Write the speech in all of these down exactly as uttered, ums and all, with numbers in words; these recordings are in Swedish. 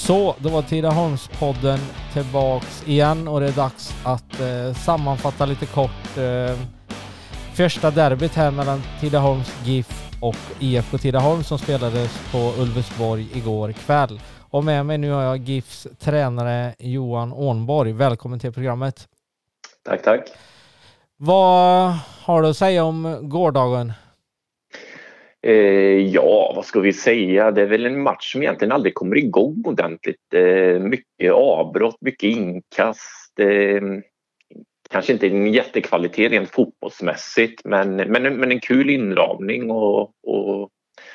Så, då var Tidaholmspodden tillbaks igen och det är dags att eh, sammanfatta lite kort eh, första derbyt här mellan Tidaholms GIF och I F K Tidaholm som spelades på Ulvesborg igår kväll. Och med mig nu har jag GIFs tränare Johan Ånborg. Välkommen till programmet. Tack, tack. Vad har du att säga om gårdagen? Eh, ja, vad ska vi säga? Det är väl en match som egentligen aldrig kommer igång ordentligt. Eh, mycket avbrott, mycket inkast. Eh, kanske inte en jättekvalitet rent fotbollsmässigt, men, men, men en kul inramning och, och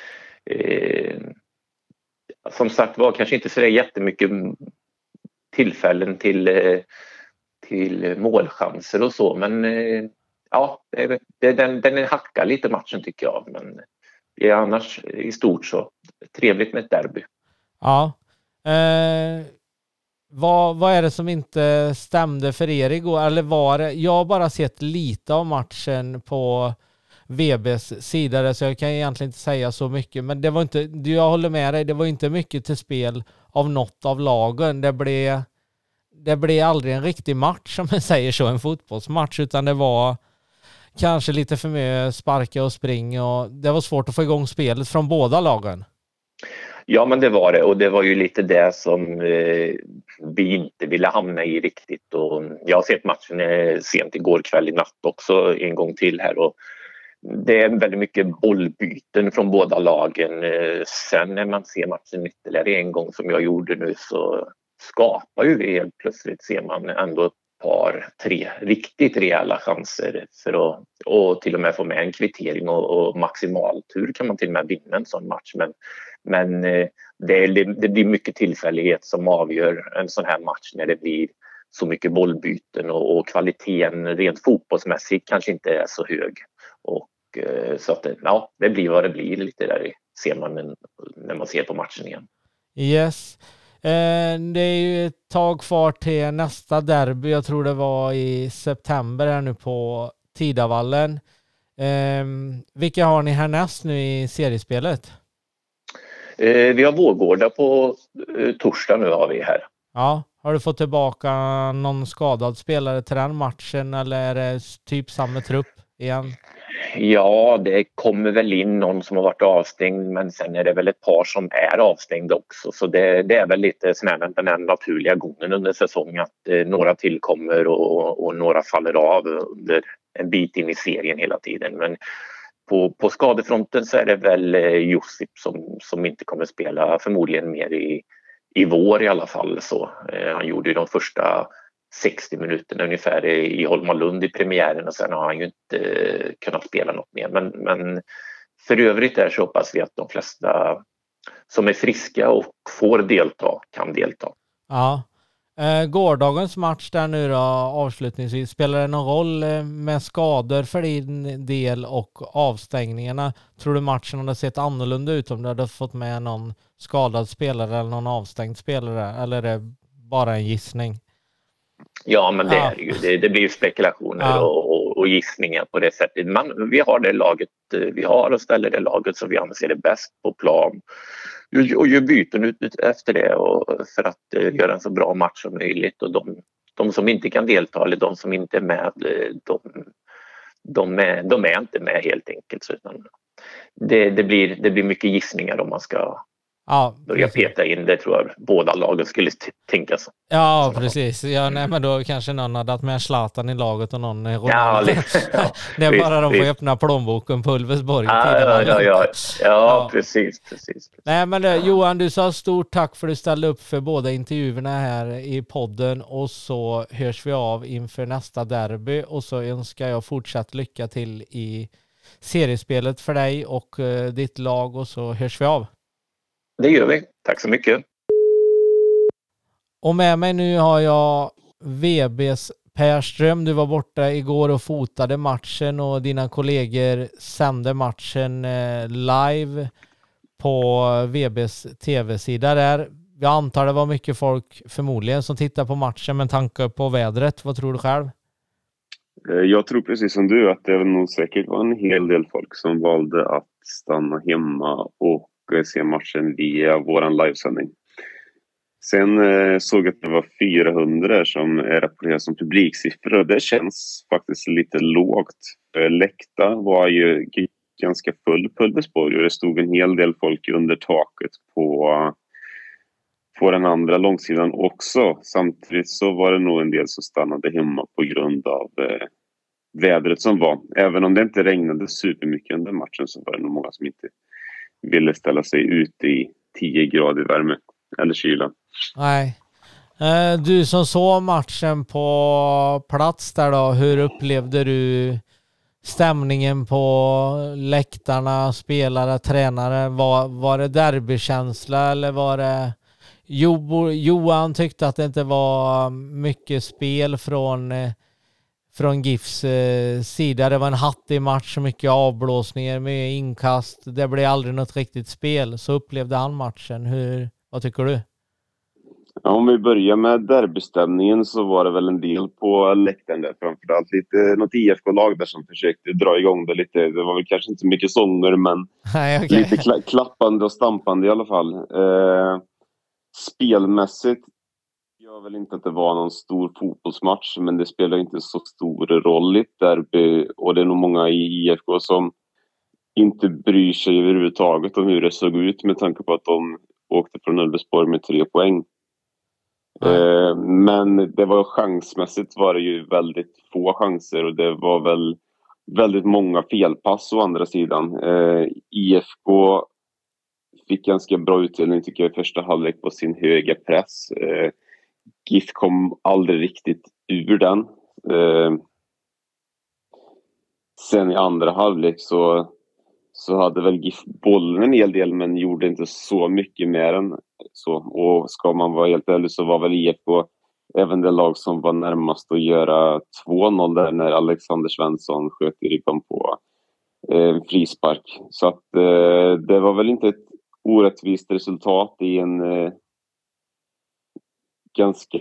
eh, som sagt var kanske inte så jättemycket tillfällen till, eh, till målchanser och så, men eh, ja, det, det, den, den hackar lite matchen tycker jag, men det är annars i stort så trevligt med ett derby. Ja. Eh, vad, vad är det som inte stämde för er igår? Eller var det, jag har bara sett lite av matchen på V B:s sida så jag kan egentligen inte säga så mycket. Men det var inte, jag håller med dig, det var inte mycket till spel av något av lagen. Det blev, det blev aldrig en riktig match som man säger så, en fotbollsmatch, utan det var kanske lite för mycket sparka och springa och det var svårt att få igång spelet från båda lagen. Ja, men det var det, och det var ju lite det som eh, vi inte ville hamna i riktigt. Och jag har sett matchen eh, sent igår kväll i natt också en gång till här, och det är väldigt mycket bollbyten från båda lagen. Eh, sen när man ser matchen ytterligare en gång som jag gjorde nu så skapar ju vi helt plötsligt, ser man ändå par, tre riktigt rejäla chanser för att och till och med få med en kvittering och, och maximal tur kan man till och med vinna en sån match. Men, men det, det blir mycket tillfällighet som avgör en sån här match när det blir så mycket bollbyten och, och kvaliteten rent fotbollsmässigt kanske inte är så hög. Och, så att det, ja, det blir vad det blir lite där, ser man när man ser på matchen igen. Yes. Det är ju ett tag kvar till nästa derby. Jag tror det var i september här nu på Tidavallen. Vilka har ni härnäst nu i seriespelet? Vi har Vårgårda på torsdag nu har vi här. Ja, har du fått tillbaka någon skadad spelare till den matchen eller är det typ samma trupp igen? Ja, det kommer väl in någon som har varit avstängd, men sen är det väl ett par som är avstängda också. Så det, det är väl lite sån här, den här naturliga gången under säsongen att eh, några tillkommer och, och några faller av under en bit in i serien hela tiden. Men på, på skadefronten så är det väl eh, Josip som, som inte kommer spela förmodligen mer i, i vår i alla fall. Så, eh, han gjorde ju de första sextio minuterna ungefär i Holmalund i premiären och sen har han ju inte kunnat spela något mer. Men, men för övrigt är så hoppas vi att de flesta som är friska och får delta kan delta. Ja. Eh, gårdagens match där nu då avslutningsvis, spelar det någon roll med skador för din del och avstängningarna? Tror du matchen hade sett annorlunda ut om du hade fått med någon skadad spelare eller någon avstängd spelare? Eller är det bara en gissning? Ja, men det ja. är det ju. Det, det blir spekulationer ja. och, och, och gissningar på det sättet. Men vi har det laget vi har och ställer det laget som vi anser är bäst på plan. Och gör byten ut efter det och för att uh, göra en så bra match som möjligt. Och de, de som inte kan delta eller de som inte är med, de, de, är, de är inte med helt enkelt. Så utan det, det, blir, det blir mycket gissningar om man ska ja, börja peta in det, tror jag båda lagen skulle t- tänka så. Ja, så precis. Ja, nej, men då kanske någon hade haft med Zlatan i laget och någon i Ronaldo. Ja, ja, det är visst, bara de får visst. öppna plånboken på Ulvesborg. Ja, ja, ja, ja. ja, precis, precis. Nej, men det, Johan, du sa stort tack för att du ställde upp för båda intervjuerna här i podden och så hörs vi av inför nästa derby och så önskar jag fortsatt lycka till i seriespelet för dig och uh, ditt lag och så hörs vi av. Det gör vi. Tack så mycket. Och med mig nu har jag V B:s Per Ström. Du var borta igår och fotade matchen och dina kollegor sände matchen eh, live på V B:s tv-sida där. Jag antar det var mycket folk förmodligen som tittar på matchen, men tanke på vädret. Vad tror du själv? Jag tror precis som du att det nog säkert var en hel del folk som valde att stanna hemma och se matchen via våran livesändning. Sen eh, såg jag att det var fyrahundra som är rapporterat som publiksiffror och det känns faktiskt lite lågt. Eh, Läkta var ju g- ganska full på Ulvesborg och det stod en hel del folk under taket på, på den andra långsidan också. Samtidigt så var det nog en del som stannade hemma på grund av eh, vädret som var. Även om det inte regnade supermycket under matchen så var det nog många som inte ville ställa sig ute i tio grader värme eller kyla. Nej. Eh, Du som såg matchen på plats där då, hur upplevde du stämningen på läktarna, spelare, tränare? Var, var det derbykänsla eller var det... Jo, Johan tyckte att det inte var mycket spel från, eh, från GIFs eh, sida. Det var en hattig match, mycket avblåsningar, mycket inkast. Det blev aldrig något riktigt spel. Så upplevde han matchen. Hur, vad tycker du? Ja, om vi börjar med derbystämningen så var det väl en del på läktaren där. Framförallt lite, något I F K-lag där som försökte dra igång det lite. Det var väl kanske inte så mycket sånger men Nej, okay. lite kla- klappande och stampande i alla fall. Eh, spelmässigt jag väl inte att det var någon stor fotbollsmatch men det spelar inte så stor roll i ett derby. Och det är nog många i I F K som inte bryr sig överhuvudtaget om hur det såg ut med tanke på att de åkte från Ulvesborg med tre poäng. Eh, men det var chansmässigt var det ju väldigt få chanser och det var väl väldigt många felpass å andra sidan. Eh, I F K fick ganska bra utdelning tycker jag i första halvlek på sin höga press. Eh, GIF kom aldrig riktigt ur den. Eh, sen i andra halvlek så så hade väl GIF bollen en hel del men gjorde inte så mycket mer än så. Och ska man vara helt ärlig så var väl I F K även det lag som var närmast att göra två noll där när Alexander Svensson sköt i ribban på eh, frispark. Så att eh, det var väl inte ett orättvist resultat i en eh, ganska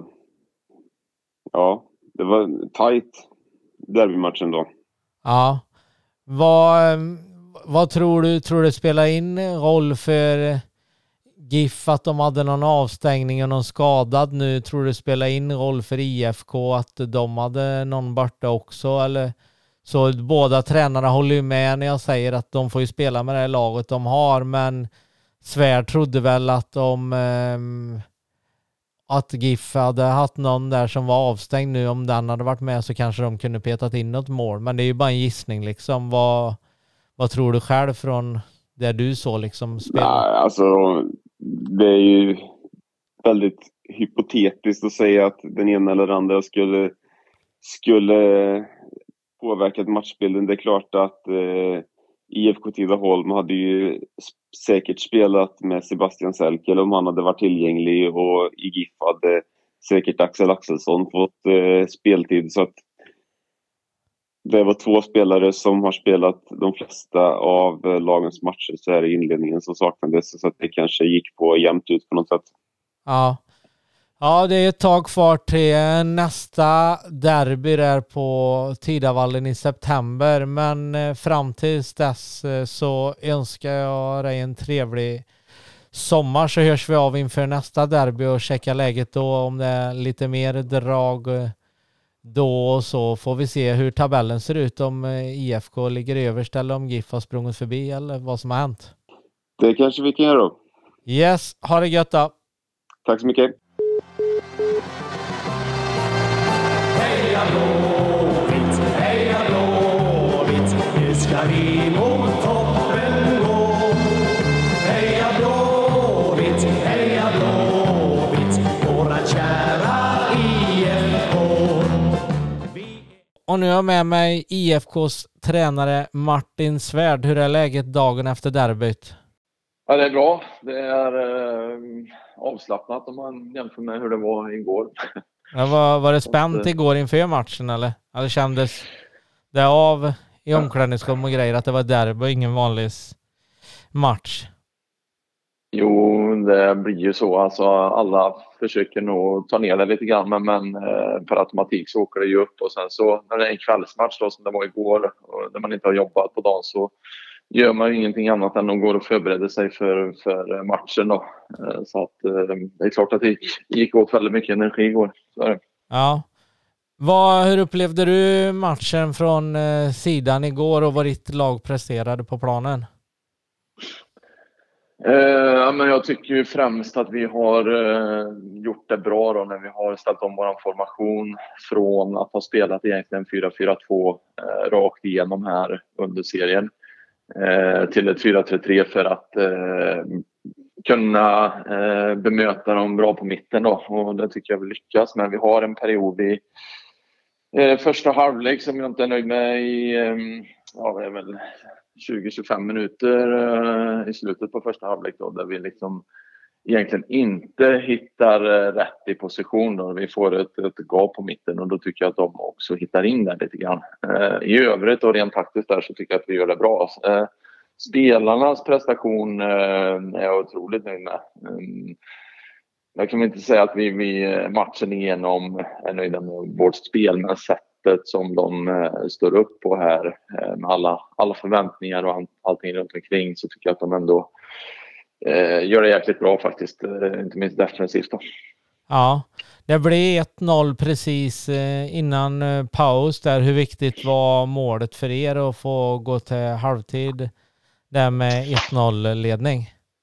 ja, det var tajt derbymatchen då. Ja. Vad, vad tror du? Tror det spelar in roll för GIF att de hade någon avstängning och någon skadad nu? Tror du det spelar in roll för I F K att de hade någon borta också? Eller så båda tränarna håller ju med när jag säger att de får ju spela med det här laget de har, men Svärd trodde väl att de eh, att GIF hade haft någon där som var avstängd nu. Om den hade varit med så kanske de kunde petat in något mål. Men det är ju bara en gissning liksom. Vad, vad tror du själv från det du såg liksom spela? Nej, alltså det är ju väldigt hypotetiskt att säga att den ena eller andra skulle, skulle påverkat matchbilden. Det är klart att eh, I F K Tidaholm hade ju säkert spelat med Sebastian Selkel om han hade varit tillgänglig och i GIF hade säkert Axel Axelsson fått eh, speltid så att det var två spelare som har spelat de flesta av eh, lagens matcher så här i inledningen som saknades så att det kanske gick på jämnt ut på något sätt. Ja. Ja, det är ett tag kvar till nästa derby där på Tidavallen i september. Men fram tills dess så önskar jag dig en trevlig sommar, så hörs vi av inför nästa derby och checkar läget då om det är lite mer drag då, så får vi se hur tabellen ser ut, om I F K ligger överst eller om GIF har sprungit förbi eller vad som har hänt. Det kanske vi kan göra då. Yes, ha det gött då. Tack så mycket. Heja Blåvitt, heja Blåvitt, nu ska vi mot toppen gå. Heja Blåvitt, heja Blåvitt, våra kära I F K. Vi... Och nu har jag med mig I F K:s tränare Martin Svärd. Hur är läget dagen efter derbyt? Ja, det är bra. Det är eh, avslappnat om man jämför med hur det var igår. Ja, var, var det spänt igår inför matchen eller? Ja, det kändes det av i omklädningsrum och grejer att det var derby och ingen vanlig match? Jo, det blir ju så. Alltså, alla försöker nog ta ner det lite grann, men, men eh, per automatik så åker det ju upp. Och sen så när det är en kvällsmatch då, som det var igår och när man inte har jobbat på dagen, så gör man ju ingenting annat än att gå och förbereda sig för, för matchen då. Så att det är klart att det gick, gick åt väldigt mycket energi igår. Så är det. Ja. Vad, hur upplevde du matchen från eh, sidan igår och vad ditt lag presterade på planen? Eh, men jag tycker ju främst att vi har eh, gjort det bra då när vi har ställt om vår formation från att ha spelat egentligen fyra fyra två eh, rakt igenom här under serien eh, till ett fyra tre tre för att eh, kunna eh, bemöta dem bra på mitten då, och det tycker jag vi lyckas. Men vi har en period i eh, första halvlek som jag inte är nöjd med i eh, ja, det är väl tjugo till tjugofem minuter eh, i slutet på första halvlek då, där vi liksom egentligen inte hittar eh, rätt i position då. Vi får ett, ett gap på mitten och då tycker jag att de också hittar in där lite grann. Eh, I övrigt och rent taktiskt där så tycker jag att vi gör det bra. Eh, spelarnas prestation eh, är jag otroligt nöjd med. Eh, jag kan inte säga att vi, vi matchen igenom är nöjda med vårt spel, men sättet som de eh, står upp på här eh, med alla, alla förväntningar och all, allting runt omkring, så tycker jag att de ändå eh, gör det jäkligt bra faktiskt, eh, inte minst defensivt då. Ja, det blev ett noll precis eh, innan eh, paus där. Hur viktigt var målet för er att få gå till halvtid där med ett noll ledning?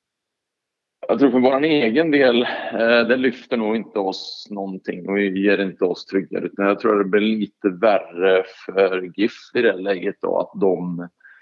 Jag tror för vår egen del, eh, det lyfter nog inte oss någonting och ger inte oss tryggare. Utan jag tror det blir lite värre för GIF i det läget då, att de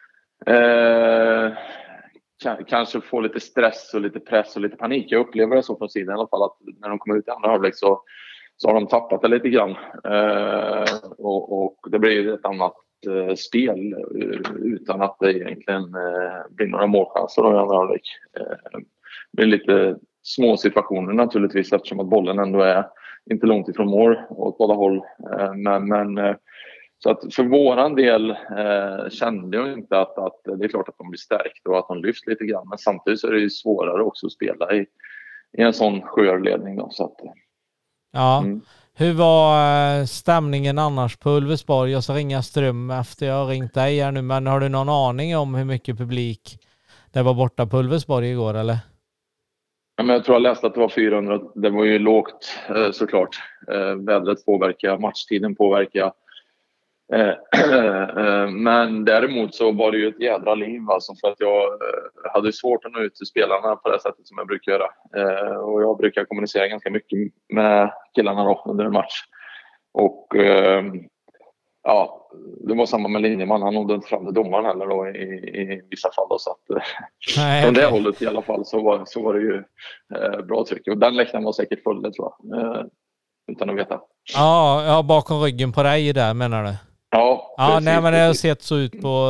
eh, k- kanske får lite stress och lite press och lite panik. Jag upplever det så från sidan i alla fall, att när de kommer ut i andra halvlek så, så har de tappat det lite grann. Eh, och, och det blir ett annat eh, spel utan att det egentligen eh, blir några målchanser i andra halvlek. Eh, Det är lite små situationer naturligtvis, eftersom att bollen ändå är inte långt ifrån mål åt båda håll. Men, men, så att för våran del eh, kände jag inte att, att det är klart att de blir stärkt och att de lyfts lite grann. Men samtidigt så är det ju svårare också att spela i, i en sån skörledning då, så att, ja. Mm. Hur var stämningen annars på Ulvesborg? Jag ska ringa Ström efter jag har ringt dig här nu, men har du någon aning om hur mycket publik det var borta på Ulvesborg igår eller? Ja, men jag tror jag läste att det var fyrahundra. Det var ju lågt eh, såklart. Eh, vädret påverkar, matchtiden påverkar. Eh, eh, men däremot så var det ju ett jädra liv alltså, för att jag eh, hade svårt att nå ut till spelarna på det sättet som jag brukar göra. Eh, och jag brukar kommunicera ganska mycket med killarna då, under en match. Och eh, ja, det var samma med linjeman. Han nådde inte fram till domaren heller då, i, i vissa fall. Då, så att, Nej, från det okej. hållet i alla fall så var, så var det ju eh, bra tryck. Och den läktaren var säkert full, det tror jag. Eh, utan att veta. Ja, ja, bakom ryggen på dig där menar du? Ja, Ja, precis, nej men det har precis. sett så ut på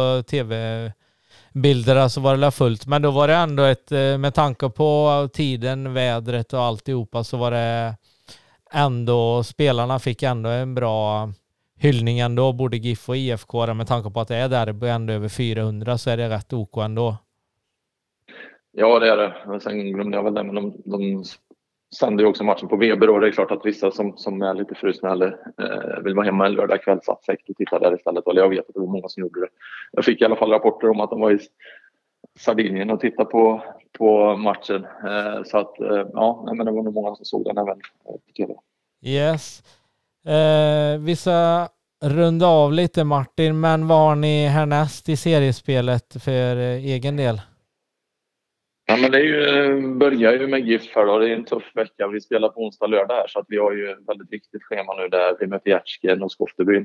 tv-bilder så var det fullt. Men då var det ändå ett, med tanke på tiden, vädret och alltihopa, så var det ändå, spelarna fick ändå en bra hyllning ändå, både GIF och I F K. Med tanke på att det är där ändå över fyrahundra så är det rätt OK ändå. Ja, det är det. Men sen glömde jag väl det, men de, de sänder ju också matchen på Weber och det är klart att vissa som, som är lite frusna eller eh, vill vara hemma en lördag kväll satt säkert och tittade där istället. Eller jag vet att det var många som gjorde det. Jag fick i alla fall rapporter om att de var i Sardinien och tittade på, på matchen. Eh, så att eh, ja, men det var nog många som såg den även på tv. Yes. Eh, vissa runda av lite Martin, men vad har ni härnäst i seriespelet för eh, egen del? Ja, men det är ju, börjar ju med GIF här då. Det är en tuff vecka. Vi spelar på onsdag lördag här, så att vi har ju ett väldigt viktigt schema nu där vi möter Hjärtsken och Skoftebyn.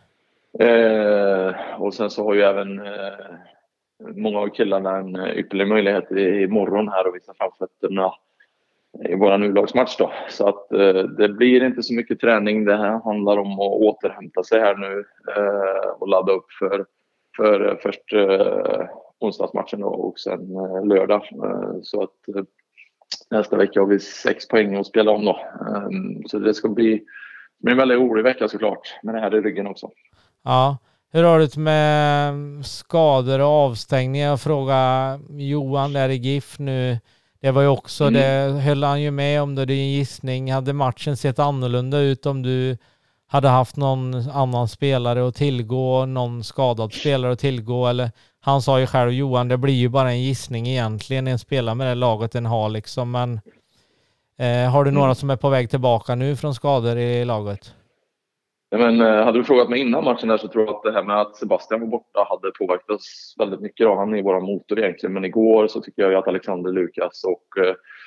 Eh, och sen så har ju även eh, många av killarna en ypperlig möjlighet i morgon här att visa framfötterna i våran U-lagsmatch då. Så att eh, det blir inte så mycket träning. Det här handlar om att återhämta sig här nu eh, och ladda upp för, för först eh, onsdagsmatchen då, och sen eh, lördag. Eh, så att eh, nästa vecka har vi sex poäng att spela om då. Eh, så det ska bli, bli en väldigt orolig vecka såklart, med det här i ryggen också. Ja. Hur har du det med skador och avstängningar? Jag frågar Johan där i GIF nu. Det var ju också, Mm. det höll han ju med om det, din gissning. Hade matchen sett annorlunda ut om du hade haft någon annan spelare att tillgå, någon skadad spelare att tillgå, eller han sa ju själv, Johan, det blir ju bara en gissning egentligen, en spelare med det laget en har liksom, men eh, har du några Mm. som är på väg tillbaka nu från skador i laget? Ja, men, eh, hade du frågat mig innan matchen där så tror jag att det här med att Sebastian var borta hade påverkat oss väldigt mycket. Då. Han är vår motor egentligen, men igår så tycker jag ju att Alexander Lukas och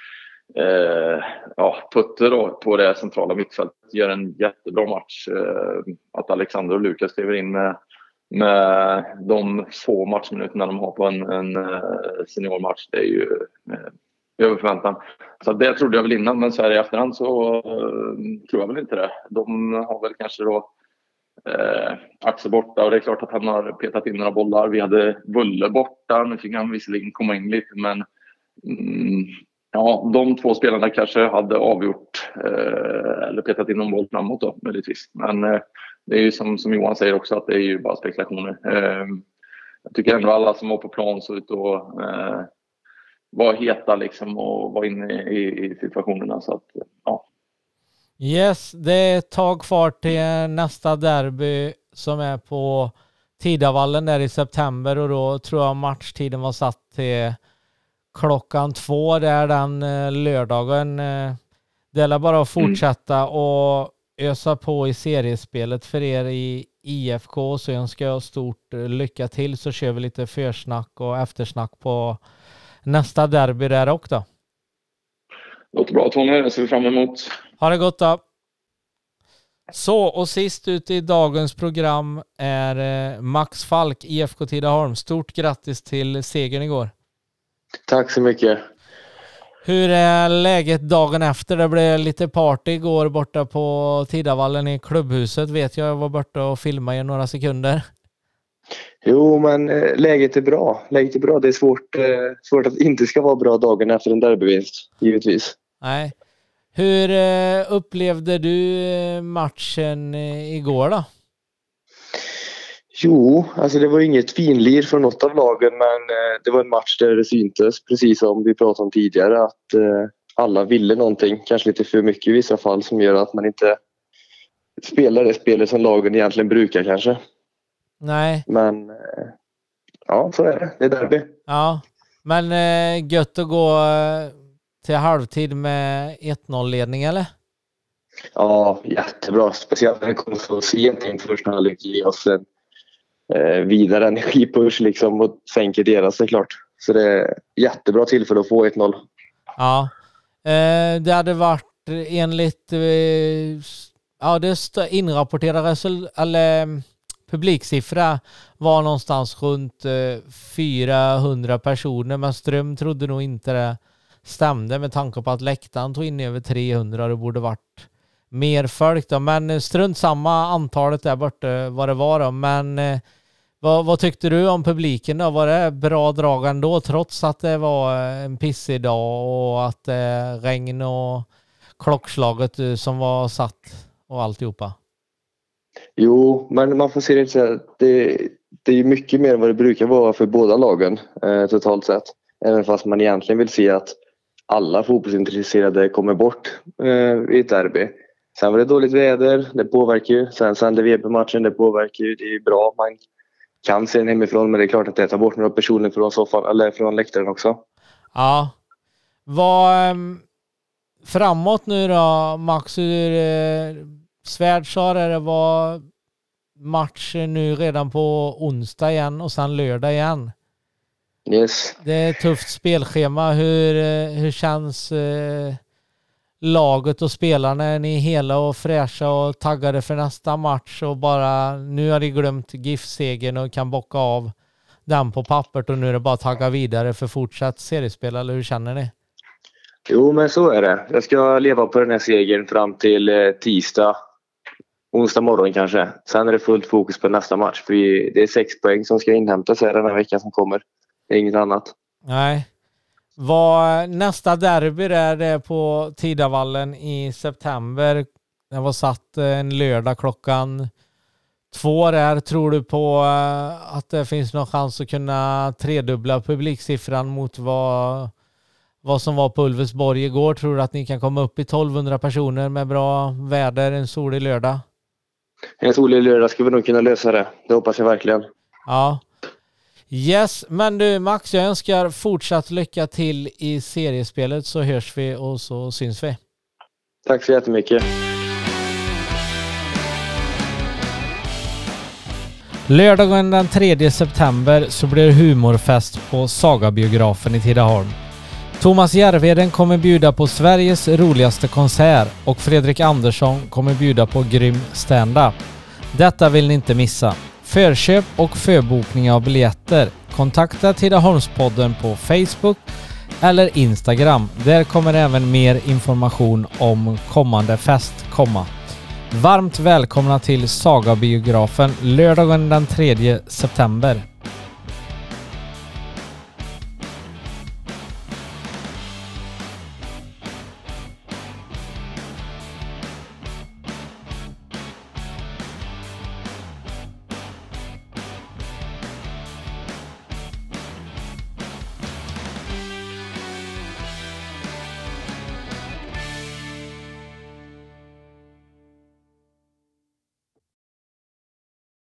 eh, ja, Putte då, på det centrala mittfältet gör en jättebra match. Eh, att Alexander och Lukas skriver in med, med de få matchminuterna de har på en, en seniormatch, det är ju eh, över förväntan. Så det trodde jag väl innan, men så här i efterhand så uh, tror jag väl inte det. De har väl kanske då uh, Axel borta, och det är klart att han har petat in några bollar. Vi hade Vulle borta, nu fick han visserligen komma in lite, men mm, ja, de två spelarna kanske hade avgjort uh, eller petat in någon boll framåt då, möjligtvis. Men uh, det är ju som, som Johan säger också, att det är ju bara spekulationer. Uh, jag tycker ändå alla som var på plan så ut och uh, var heta liksom och var inne i, i situationerna, så att ja. Yes, det är ett tag kvar till nästa derby som är på Tidavallen där i september, och då tror jag matchtiden var satt till klockan två där den lördagen. Det är bara att fortsätta mm. och ösa på i seriespelet för er i I F K, så önskar jag stort lycka till, så kör vi lite försnack och eftersnack på nästa derby där också då. Låter bra, Tony. Det ser vi fram emot. Ha det gott då. Så, och sist ut i dagens program är Max Falk, I F K Tidaholm. Stort grattis till segern igår. Tack så mycket. Hur är läget dagen efter? Det blev lite party igår borta på Tidavallen i klubbhuset. Vet jag, jag var borta och filmade i några sekunder. Jo, men eh, läget är bra. Läget är bra. Det är svårt, eh, svårt att inte ska vara bra dagen efter en derbyvinst, givetvis. Nej. Hur eh, upplevde du matchen eh, igår då? Jo, alltså det var inget finlir från något av lagen, men eh, det var en match där det syntes, precis som vi pratade om tidigare, att eh, alla ville någonting, kanske lite för mycket i vissa fall, som gör att man inte spelar det spelet som lagen egentligen brukar kanske. Nej. Men ja, så är det. Det är derby. Ja, men eh, gött att gå eh, till halvtid med ett noll-ledning, eller? Ja, jättebra. Speciellt när det kom så sent in första halvlek, ge oss en eh, vidare energipush liksom och sänker deras, det är klart. Så det är jättebra tillfälle att få ett noll. Ja, eh, det hade varit enligt eh, ja, det inrapporterade resultat, eller publiksiffra var någonstans runt eh, fyrahundra personer, men Ström trodde nog inte det stämde med tanke på att läktaren tog in över trehundra och det borde varit mer folk då. Men strunt samma antalet där borta vad det var då. Men eh, vad, vad tyckte du om publiken då? Var det bra drag ändå trots att det var en pissig dag och att det eh, regn och klockslaget som var satt och alltihopa? Jo, men man får se det så här, det, det är mycket mer än vad det brukar vara för båda lagen eh, totalt sett. Även fast man egentligen vill se att alla fotbollsintresserade kommer bort eh, i ett derby. Sen var det dåligt väder, det påverkar ju. Sen sände V B-matchen, det påverkar ju. Det är bra, man kan se den hemifrån, men det är klart att det tar bort några personer från soffan eller från läktaren också. Ja. Vad um, framåt nu då, Max, hur uh, Svärd sa det, det var match nu redan på onsdag igen och sen lördag igen. Yes. Det är ett tufft spelschema. Hur, hur känns eh, laget och spelarna? Är ni hela och fräscha och taggade för nästa match? Och bara, nu har de glömt G I F-segern och kan bocka av den på pappret och nu är det bara att tagga vidare för fortsatt seriespel, eller hur känner ni? Jo, men så är det. Jag ska leva på den här segern fram till eh, tisdag. Onsdag morgon kanske. Sen är det fullt fokus på nästa match. För vi, det är sex poäng som ska inhämtas här den här veckan som kommer. Det är inget annat. Nej. Vad nästa derby är det på Tidavallen i september. Det var satt en lördag klockan två där. Tror du på att det finns någon chans att kunna tredubbla publiksiffran mot vad, vad som var på Ulvesborg igår? Tror du att ni kan komma upp i tolvhundra personer med bra väder en solig lördag? En solig lördag ska vi nog kunna lösa det. Det hoppas jag verkligen. Ja. Yes, men du Max, jag önskar fortsatt lycka till i seriespelet, så hörs vi och så syns vi. Tack så jättemycket. Lördagen den tredje september så blir det humorfest på Sagabiografen i Tidaholm. Thomas Järvheden kommer bjuda på Sveriges roligaste konsert och Fredrik Andersson kommer bjuda på grym stand-up. Detta vill ni inte missa. Förköp och förbokning av biljetter. Kontakta Tidaholmspodden på Facebook eller Instagram. Där kommer även mer information om kommande fest komma. Varmt välkomna till Sagabiografen lördagen den tredje september.